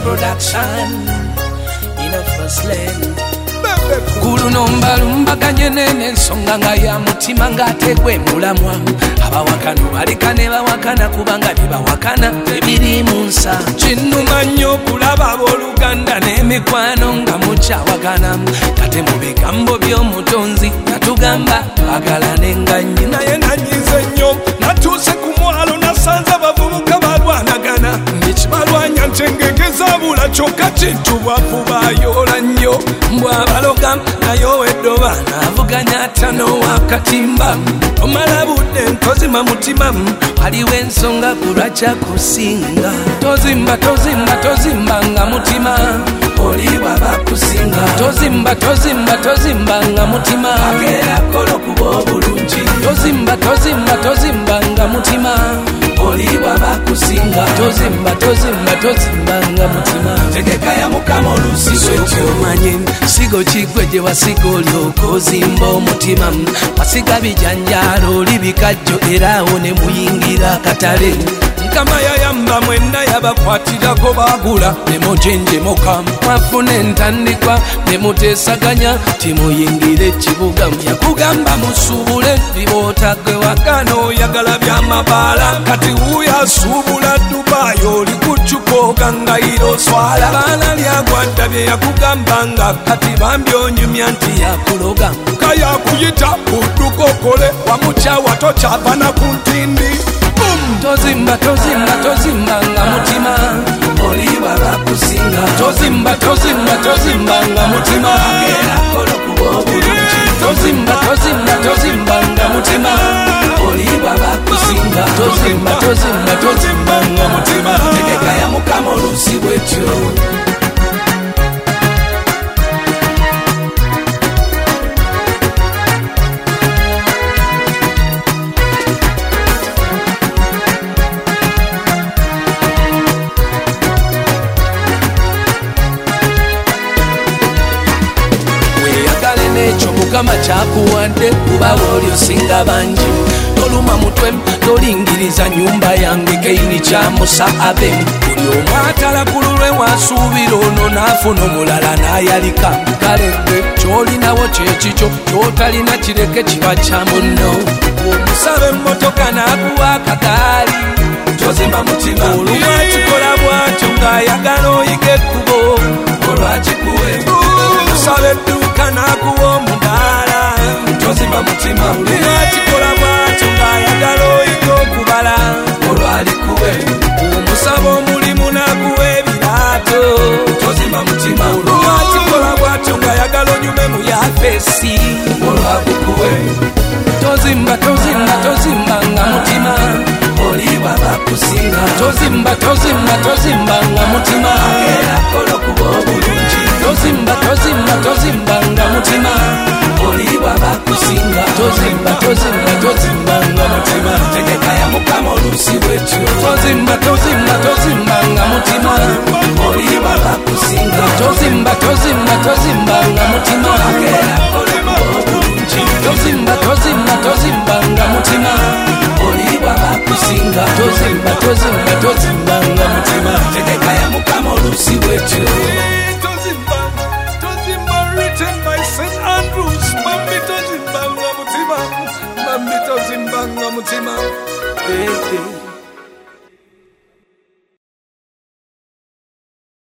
production in a first land. Kuluno mbalumbaganye n'ensonga nga ya mutima ng'ategwa emulamwa. Abawakana balekane bawakana kubanga tebawakana ebiri mu nsa. Kinnuma nnyo okulaba abooluganda n'emikwano nga mukyawagana. Kate mu bigambo by'omutonzi natugamba twagalane nga nnyi. Naye nanyize nnyo natuuse ku mwalo nasanze abavubuka balwanagana. Ndikibalwanya ntengegeza bula kyokka kintu bwavu bayoola nnyo. Mbwabaloga naye ow'eddoba naavuganya ttano wakatimba. Omala budde ntozima mutima waliwo ensonga ku lwakyakusinga. Tozimba tozimba tozimba nga mutima oli bwabakusinga. Tozimba tozimba tozimba nga mutima agera kolo kuba obulungi. Tozimba tozimba tozimba nga mutima oli bwabakusinga. Tozimba tozimba tozimba nga mutima tegeka ya mukama oluusi lwekyo omanye sigo kigwe gye wasiga olyoka ozimba omutima. Wasiga bijanjaalo oli bikajjo era awo ne muyingira akatale. Mukama yayamba mwenna yabakwatirako bagula ne mujenjemuka. Mwafuna entandikwa ne muteesaganya timuyingire ekibuga. Yakugamba musuubule ndiboota gwe wakana oyagala byamabaala. Kati wuuyo asuubula Dubai oli ku ccupa ogangayira oswala. Baana lyagwadda bye yakugambanga kati bambi onyumya nti yakuloga. Ka yakuyita udduka okole wamukyawa tokyava na ku ntindi. Tozimba tozimba tozimba nga mutima oli bwabakusinga. Tozimba tozimba tozimba nga mutima agera kolo kuba obulungi. Tozimba tozimba tozimba nga mutima oli bwabakusinga. Tozimba tozimba tozimba nga mutima tegeka ya mukama oluusi bwetyo. Ekyo mukama kyakuwadde kuba oli osinga bangi. Toluma mutwe tolingiriza nyumba yange keini kya musa abemu. Buli omu atalakululwe wasuubira ono n'afuna omulala n'ayalika. Kale gwe ky'olinawo kyekikyo ky'otalina kireke kiba kya munno. Omusaba emmotoka n'akuwa akagaali. Tozimba mutima olwakikola bwatyo ng'ayagala oyiga ekkubo olwakikuwe. Omusaba edduuka n'akuwa omudaala. Tozimba mutima olwakikola bwatyo ng'ayagala oyiga okubala olwalikuwe. Omusaba omulimu n'akuwa ebiraato. Tozimba mutima olwakikola bwatyo ng'ayagala onyume mu yafeesi olwagukuwe. Tozimba tozimba tozimba nga mutima oli bwabakusinga. Tozimba tozimba tozimba nga mutima agera kolo kuba obulungi. Tozimba tozimba tozimba nga mutima oli bwabakusinga. Tozimba tozimba tozimba nga mutima tegeka ya mukama oluusi bwetyo. Tozimba tozimba tozimba nga mutima oli bwabakusinga. Tozimba tozimba tozimba nga mutima agera kolo kuba obulungi. Tozimba tozimba tozimba nga mutima oli bwabakusinga. Tozimba tozimba tozimba nga mutima tegeka ya mukama oluusi bwetyo. Tozimba tozimba written by St. Andrews. Mambi tozimba nga mutima. Mambi tozimba nga mutima.